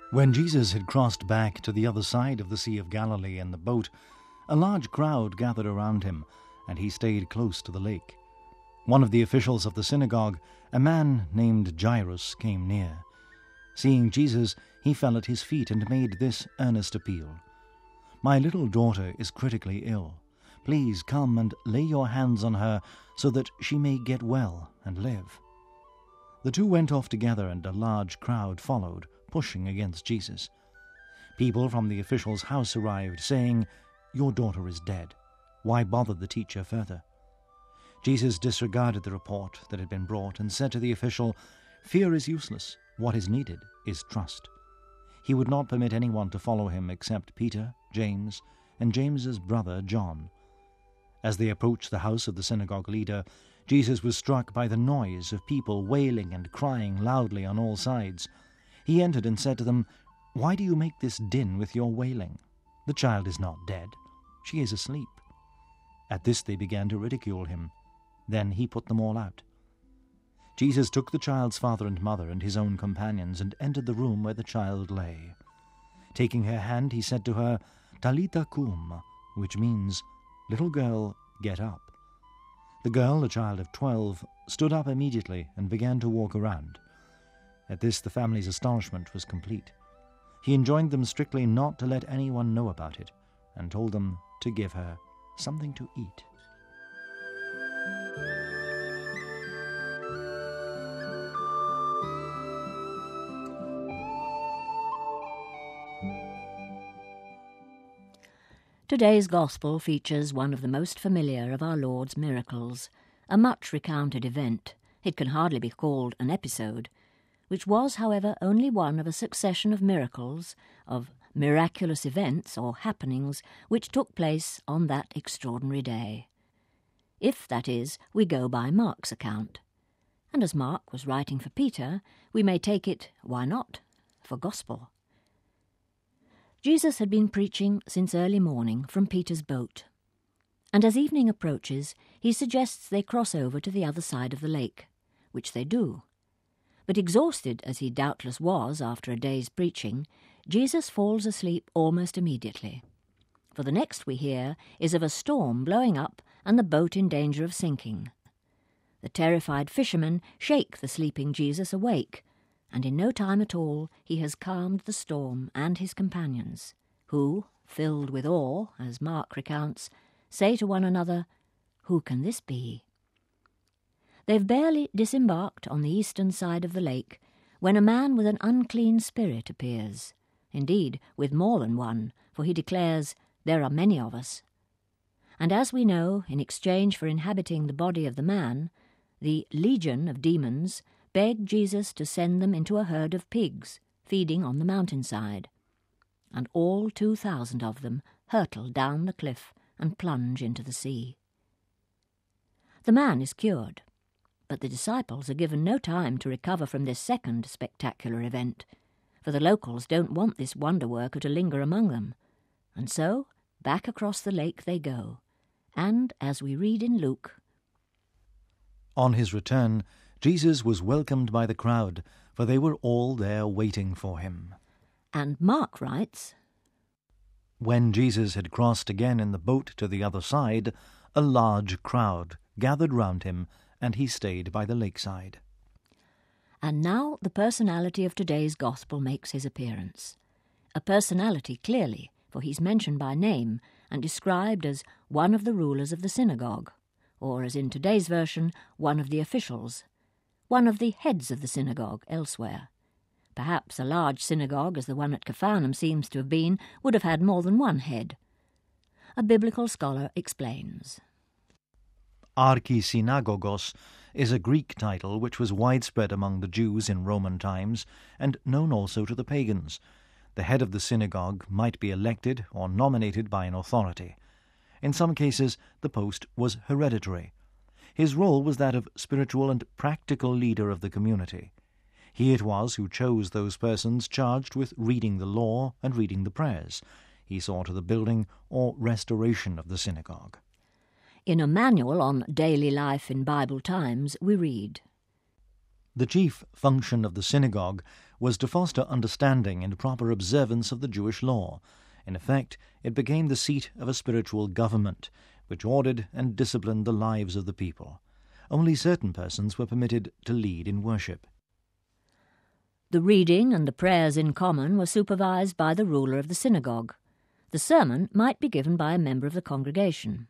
When Jesus had crossed back to the other side of the Sea of Galilee in the boat, a large crowd gathered around him, and he stayed close to the lake. One of the officials of the synagogue, a man named Jairus, came near. Seeing Jesus, he fell at his feet and made this earnest appeal. "My little daughter is critically ill. Please come and lay your hands on her so that she may get well and live." The two went off together, and a large crowd followed, pushing against Jesus. People from the official's house arrived, saying, "Your daughter is dead. Why bother the teacher further?" Jesus disregarded the report that had been brought and said to the official, "Fear is useless. What is needed is trust." He would not permit anyone to follow him except Peter, James, and James's brother John. As they approached the house of the synagogue leader, Jesus was struck by the noise of people wailing and crying loudly on all sides. He entered and said to them, "Why do you make this din with your wailing? The child is not dead. She is asleep." At this they began to ridicule him. Then he put them all out. Jesus took the child's father and mother and his own companions and entered the room where the child lay. Taking her hand, he said to her, "Talitha cum," which means, "Little girl, get up." The girl, a child of 12, stood up immediately and began to walk around. At this the family's astonishment was complete. He enjoined them strictly not to let anyone know about it, and told them to give her something to eat. Today's Gospel features one of the most familiar of our Lord's miracles, a much recounted event. It can hardly be called an episode, which was, however, only one of a succession of miracles, of miraculous events or happenings which took place on that extraordinary day. If, that is, we go by Mark's account. And as Mark was writing for Peter, we may take it, why not, for Gospel. Jesus had been preaching since early morning from Peter's boat, and as evening approaches, he suggests they cross over to the other side of the lake, which they do. But exhausted as he doubtless was after a day's preaching, Jesus falls asleep almost immediately. For the next we hear is of a storm blowing up and the boat in danger of sinking. The terrified fishermen shake the sleeping Jesus awake, and in no time at all he has calmed the storm and his companions, who, filled with awe, as Mark recounts, say to one another, "Who can this be?" They've barely disembarked on the eastern side of the lake when a man with an unclean spirit appears, indeed with more than one, for he declares, "There are many of us." And as we know, in exchange for inhabiting the body of the man, the legion of demons begged Jesus to send them into a herd of pigs feeding on the mountainside, and all 2,000 of them hurtle down the cliff and plunge into the sea. The man is cured, but the disciples are given no time to recover from this second spectacular event, for the locals don't want this wonder worker to linger among them, and so back across the lake they go, and, as we read in Luke, On his return, Jesus was welcomed by the crowd, for they were all there waiting for him. And Mark writes, When Jesus had crossed again in the boat to the other side, a large crowd gathered round him, and he stayed by the lakeside. And now the personality of today's Gospel makes his appearance. A personality, clearly, for he's mentioned by name and described as one of the rulers of the synagogue, or, as in today's version, one of the officials, one of the heads of the synagogue elsewhere. Perhaps a large synagogue, as the one at Capharnaum seems to have been, would have had more than one head. A biblical scholar explains. Archisynagogos is a Greek title which was widespread among the Jews in Roman times and known also to the pagans. The head of the synagogue might be elected or nominated by an authority. In some cases, the post was hereditary. His role was that of spiritual and practical leader of the community. He it was who chose those persons charged with reading the law and reading the prayers. He saw to the building or restoration of the synagogue. In a manual on daily life in Bible times, we read, The chief function of the synagogue was to foster understanding and proper observance of the Jewish law. In effect, it became the seat of a spiritual government, which ordered and disciplined the lives of the people. Only certain persons were permitted to lead in worship. The reading and the prayers in common were supervised by the ruler of the synagogue. The sermon might be given by a member of the congregation.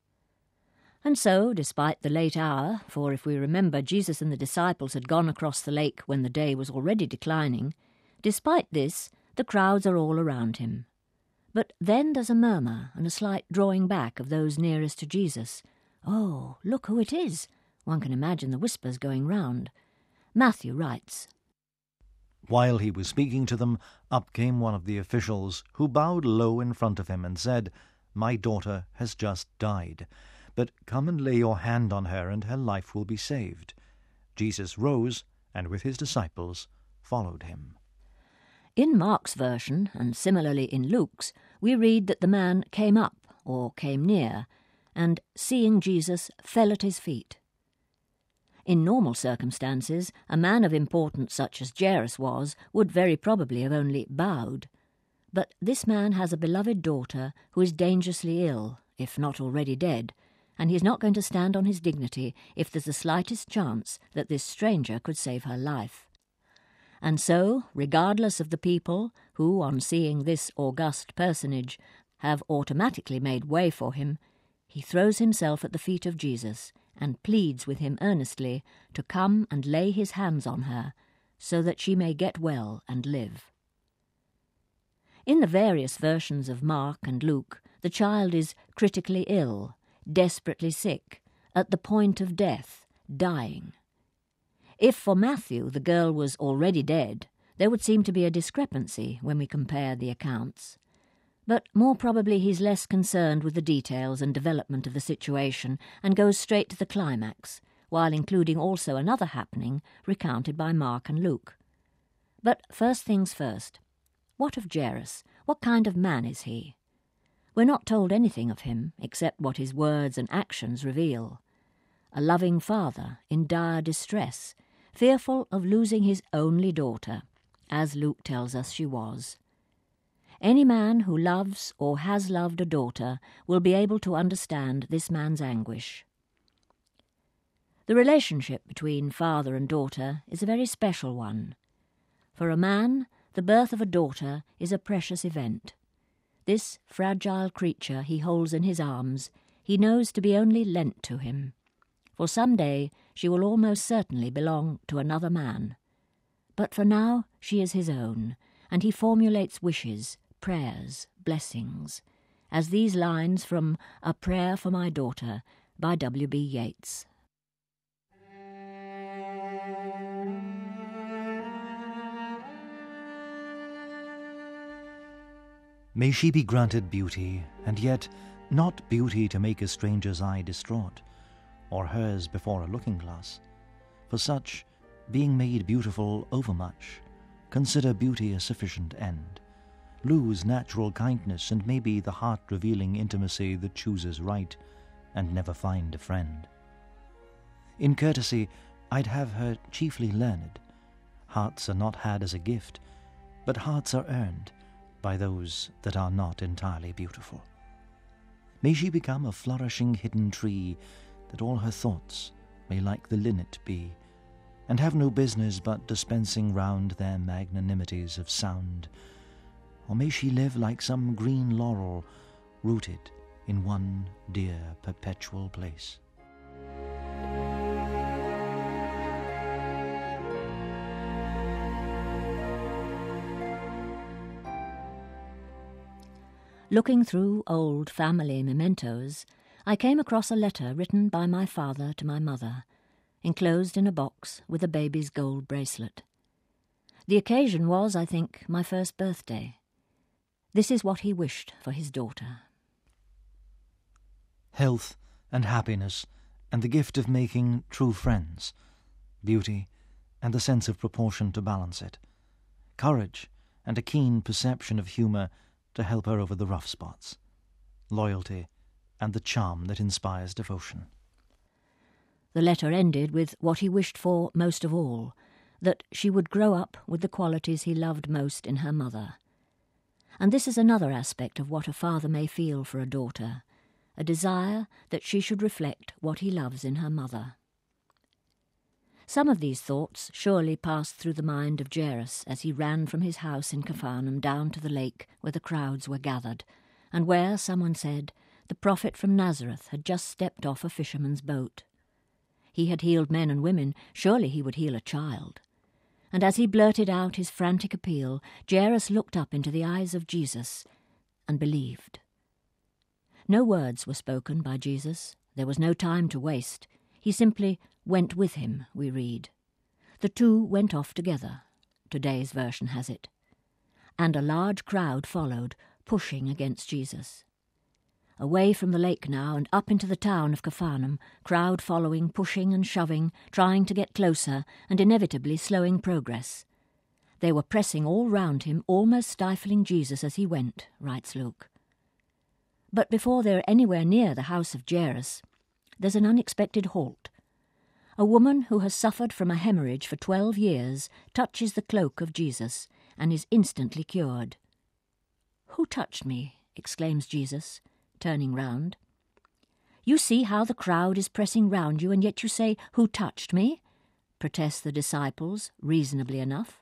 And so, despite the late hour, for if we remember Jesus and the disciples had gone across the lake when the day was already declining, despite this, the crowds are all around him. But then there's a murmur and a slight drawing back of those nearest to Jesus. "Oh, look who it is!" One can imagine the whispers going round. Matthew writes, While he was speaking to them, up came one of the officials, who bowed low in front of him and said, "My daughter has just died, but come and lay your hand on her, and her life will be saved." Jesus rose, and with his disciples followed him. In Mark's version, and similarly in Luke's, we read that the man came up, or came near, and, seeing Jesus, fell at his feet. In normal circumstances, a man of importance such as Jairus was would very probably have only bowed. But this man has a beloved daughter who is dangerously ill, if not already dead, and he is not going to stand on his dignity if there's the slightest chance that this stranger could save her life. And so, regardless of the people, who, on seeing this august personage, have automatically made way for him, he throws himself at the feet of Jesus and pleads with him earnestly to come and lay his hands on her, so that she may get well and live. In the various versions of Mark and Luke, the child is critically ill, desperately sick, at the point of death, dying. If for Matthew the girl was already dead, there would seem to be a discrepancy when we compare the accounts. But more probably he's less concerned with the details and development of the situation and goes straight to the climax, while including also another happening recounted by Mark and Luke. But first things first. What of Jairus? What kind of man is he? We're not told anything of him except what his words and actions reveal. A loving father in dire distress, fearful of losing his only daughter, as Luke tells us she was. Any man who loves or has loved a daughter will be able to understand this man's anguish. The relationship between father and daughter is a very special one. For a man, the birth of a daughter is a precious event. This fragile creature he holds in his arms he knows to be only lent to him, for some day she will almost certainly belong to another man. But for now she is his own, and he formulates wishes, prayers, blessings, as these lines from A Prayer for My Daughter by W.B. Yeats. May she be granted beauty, and yet not beauty to make a stranger's eye distraught, or hers before a looking-glass. For such, being made beautiful overmuch, consider beauty a sufficient end. Lose natural kindness and maybe the heart-revealing intimacy that chooses right, and never find a friend. In courtesy, I'd have her chiefly learned. Hearts are not had as a gift, but hearts are earned by those that are not entirely beautiful. May she become a flourishing hidden tree, that all her thoughts may like the linnet be, and have no business but dispensing round their magnanimities of sound. Or may she live like some green laurel, rooted in one dear perpetual place. Looking through old family mementos, I came across a letter written by my father to my mother, enclosed in a box with a baby's gold bracelet. The occasion was, I think, my first birthday. This is what he wished for his daughter. Health and happiness, and the gift of making true friends, beauty and the sense of proportion to balance it, courage and a keen perception of humour to help her over the rough spots, loyalty and the charm that inspires devotion. The letter ended with what he wished for most of all, that she would grow up with the qualities he loved most in her mother. And this is another aspect of what a father may feel for a daughter, a desire that she should reflect what he loves in her mother. Some of these thoughts surely passed through the mind of Jairus as he ran from his house in Capharnaum down to the lake where the crowds were gathered, and where, someone said, the prophet from Nazareth had just stepped off a fisherman's boat. He had healed men and women, surely he would heal a child. And as he blurted out his frantic appeal, Jairus looked up into the eyes of Jesus and believed. No words were spoken by Jesus. There was no time to waste. He simply went with him, we read. The two went off together, today's version has it. And a large crowd followed, pushing against Jesus. Away from the lake now and up into the town of Capharnaum, crowd following, pushing and shoving, trying to get closer and inevitably slowing progress. They were pressing all round him, almost stifling Jesus as he went, writes Luke. But before they're anywhere near the house of Jairus, there's an unexpected halt. A woman who has suffered from a hemorrhage for 12 years touches the cloak of Jesus and is instantly cured. "Who touched me?" exclaims Jesus, turning round. "You see how the crowd is pressing round you, and yet you say, 'Who touched me?'" protest the disciples, reasonably enough.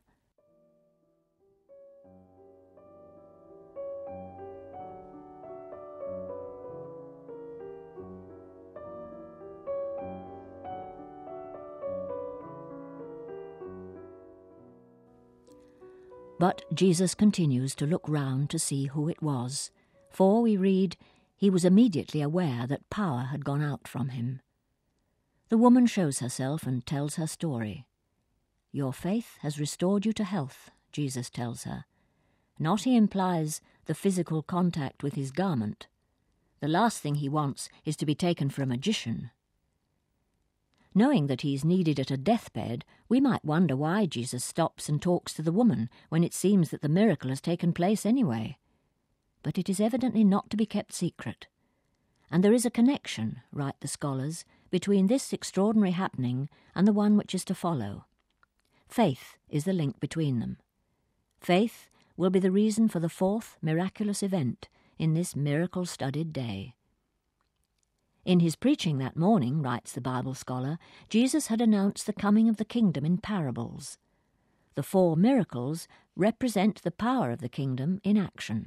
But Jesus continues to look round to see who it was, for we read, he was immediately aware that power had gone out from him. The woman shows herself and tells her story. "Your faith has restored you to health," Jesus tells her. Not, he implies, the physical contact with his garment. The last thing he wants is to be taken for a magician. Knowing that he's needed at a deathbed, we might wonder why Jesus stops and talks to the woman when it seems that the miracle has taken place anyway. But it is evidently not to be kept secret. And there is a connection, write the scholars, between this extraordinary happening and the one which is to follow. Faith is the link between them. Faith will be the reason for the fourth miraculous event in this miracle-studded day. In his preaching that morning, writes the Bible scholar, Jesus had announced the coming of the kingdom in parables. The 4 miracles represent the power of the kingdom in action.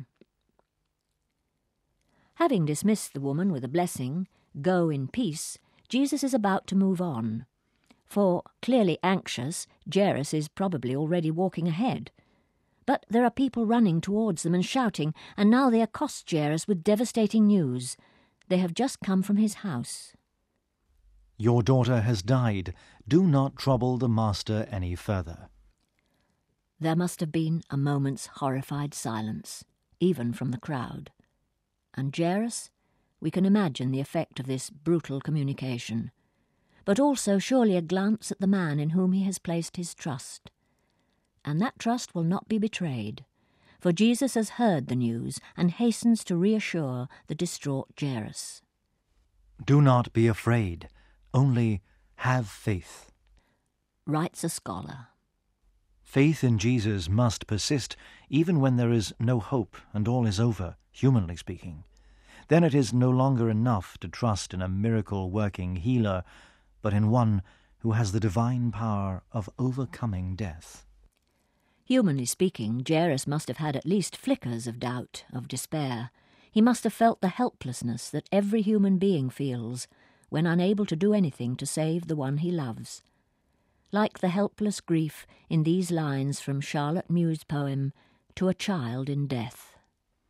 Having dismissed the woman with a blessing, "Go in peace," Jesus is about to move on. For, clearly anxious, Jairus is probably already walking ahead. But there are people running towards them and shouting, and now they accost Jairus with devastating news. They have just come from his house. "Your daughter has died. Do not trouble the master any further." There must have been a moment's horrified silence, even from the crowd. And Jairus? We can imagine the effect of this brutal communication. But also surely a glance at the man in whom he has placed his trust. And that trust will not be betrayed, for Jesus has heard the news and hastens to reassure the distraught Jairus. "Do not be afraid, only have faith," writes a scholar. Faith in Jesus must persist even when there is no hope and all is over, humanly speaking. Then it is no longer enough to trust in a miracle-working healer, but in one who has the divine power of overcoming death. Humanly speaking, Jairus must have had at least flickers of doubt, of despair. He must have felt the helplessness that every human being feels when unable to do anything to save the one he loves. Like the helpless grief in these lines from Charlotte Mew's poem, "To a Child in Death."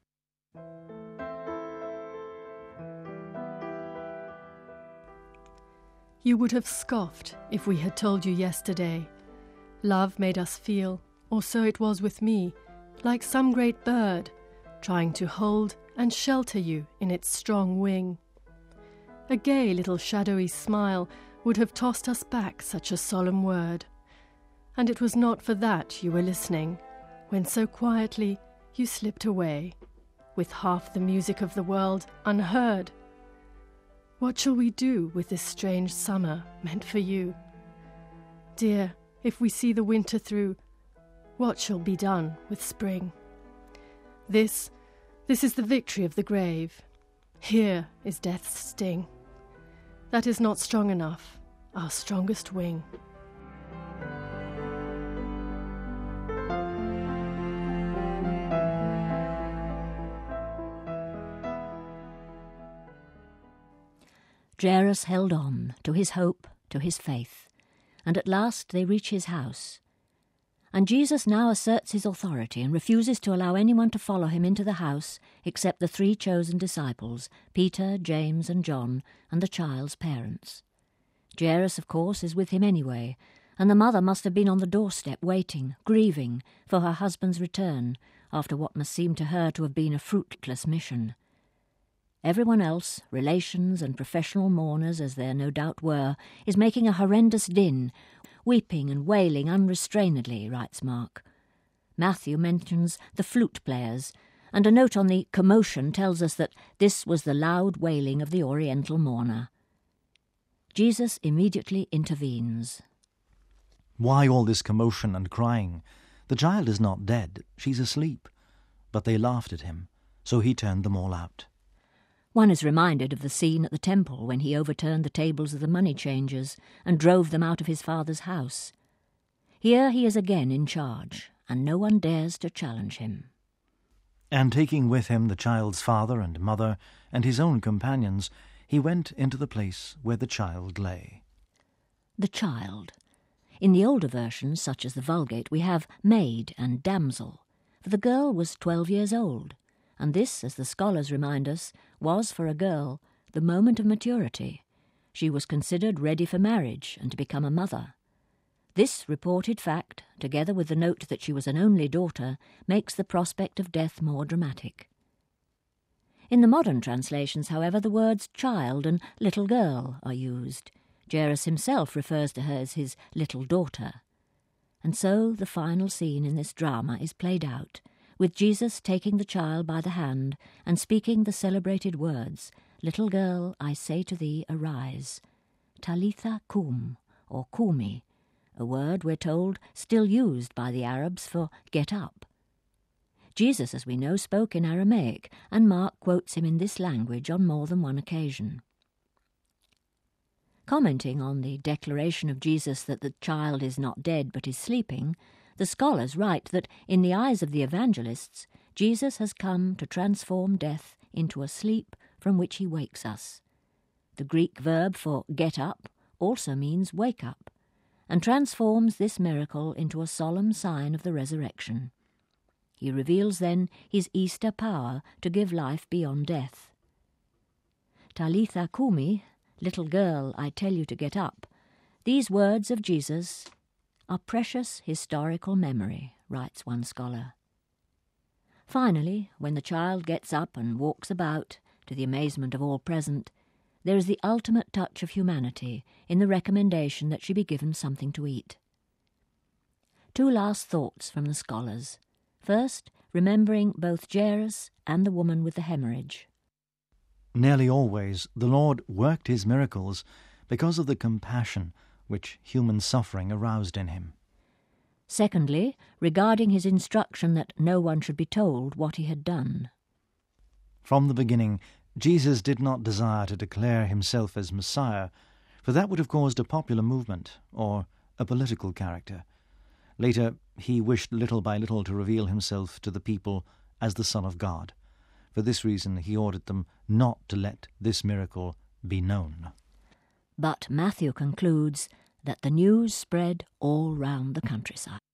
You would have scoffed if we had told you yesterday. Love made us feel, or so it was with me, like some great bird, trying to hold and shelter you in its strong wing. A gay little shadowy smile would have tossed us back such a solemn word. And it was not for that you were listening, when so quietly you slipped away, with half the music of the world unheard. What shall we do with this strange summer meant for you? Dear, if we see the winter through, what shall be done with spring? This is the victory of the grave. Here is death's sting. That is not strong enough, our strongest wing. Jairus held on to his hope, to his faith, and at last they reach his house. And Jesus now asserts his authority and refuses to allow anyone to follow him into the house except the 3 chosen disciples, Peter, James and John, and the child's parents. Jairus, of course, is with him anyway, and the mother must have been on the doorstep waiting, grieving, for her husband's return, after what must seem to her to have been a fruitless mission. Everyone else, relations and professional mourners as there no doubt were, is making a horrendous din, weeping and wailing unrestrainedly, writes Mark. Matthew mentions the flute players, and a note on the commotion tells us that this was the loud wailing of the Oriental mourner. Jesus immediately intervenes. Why all this commotion and crying? The child is not dead, she's asleep. But they laughed at him, so he turned them all out. One is reminded of the scene at the temple when he overturned the tables of the money changers and drove them out of his father's house. Here he is again in charge, and no one dares to challenge him. And taking with him the child's father and mother and his own companions, he went into the place where the child lay. The child. In the older versions, such as the Vulgate, we have maid and damsel, for the girl was 12 years old. And this, as the scholars remind us, was for a girl the moment of maturity. She was considered ready for marriage and to become a mother. This reported fact, together with the note that she was an only daughter, makes the prospect of death more dramatic. In the modern translations, however, the words child and little girl are used. Jairus himself refers to her as his little daughter. And so the final scene in this drama is played out, with Jesus taking the child by the hand and speaking the celebrated words, "Little girl, I say to thee, arise." Talitha kum, or kumi, a word, we're told, still used by the Arabs for get up. Jesus, as we know, spoke in Aramaic, and Mark quotes him in this language on more than one occasion. Commenting on the declaration of Jesus that the child is not dead but is sleeping, the scholars write that, in the eyes of the evangelists, Jesus has come to transform death into a sleep from which he wakes us. The Greek verb for get up also means wake up, and transforms this miracle into a solemn sign of the resurrection. He reveals then his Easter power to give life beyond death. Talitha kumi, little girl, I tell you to get up. These words of Jesus are precious historical memory, writes one scholar. Finally, when the child gets up and walks about, to the amazement of all present, there is the ultimate touch of humanity in the recommendation that she be given something to eat. 2 last thoughts from the scholars. First, remembering both Jairus and the woman with the hemorrhage. Nearly always the Lord worked his miracles because of the compassion which human suffering aroused in him. Secondly, regarding his instruction that no one should be told what he had done. From the beginning, Jesus did not desire to declare himself as Messiah, for that would have caused a popular movement or a political character. Later, he wished little by little to reveal himself to the people as the Son of God. For this reason, he ordered them not to let this miracle be known. But Matthew concludes that the news spread all round the countryside.